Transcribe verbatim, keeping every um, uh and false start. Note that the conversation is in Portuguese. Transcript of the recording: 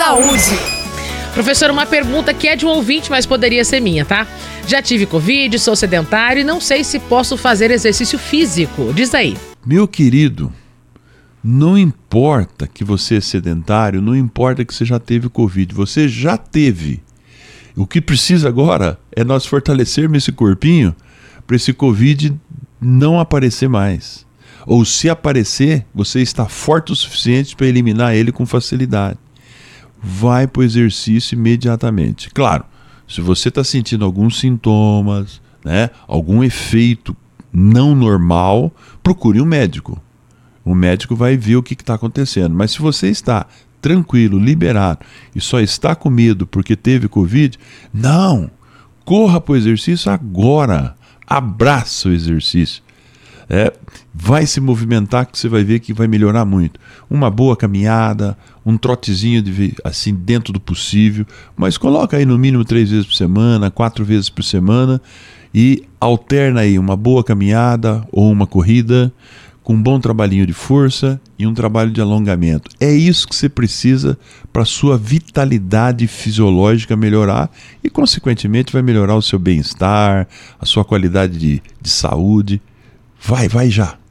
saúde. Professor, uma pergunta que é de um ouvinte, mas poderia ser minha, tá? Já tive Covid, sou sedentário e não sei se posso fazer exercício físico. Diz aí. Meu querido, não importa que você é sedentário, não importa que você já teve Covid, você já teve. O que precisa agora é nós fortalecermos esse corpinho para esse Covid não aparecer mais. Ou se aparecer, você está forte o suficiente para eliminar ele com facilidade. Vai para o exercício imediatamente. Claro, se você está sentindo alguns sintomas, né, algum efeito não normal, procure um médico. O médico vai ver o que está acontecendo. Mas se você está tranquilo, liberado e só está com medo porque teve Covid, não, corra para o exercício agora. Abraça o exercício. É, vai se movimentar que você vai ver que vai melhorar muito. Uma boa caminhada, um trotezinho de, assim dentro do possível, mas coloca aí no mínimo três vezes por semana, quatro vezes por semana e alterna aí uma boa caminhada ou uma corrida com um bom trabalhinho de força e um trabalho de alongamento. É isso que você precisa para a sua vitalidade fisiológica melhorar e, consequentemente, vai melhorar o seu bem-estar, a sua qualidade de, de saúde. Vai, vai já.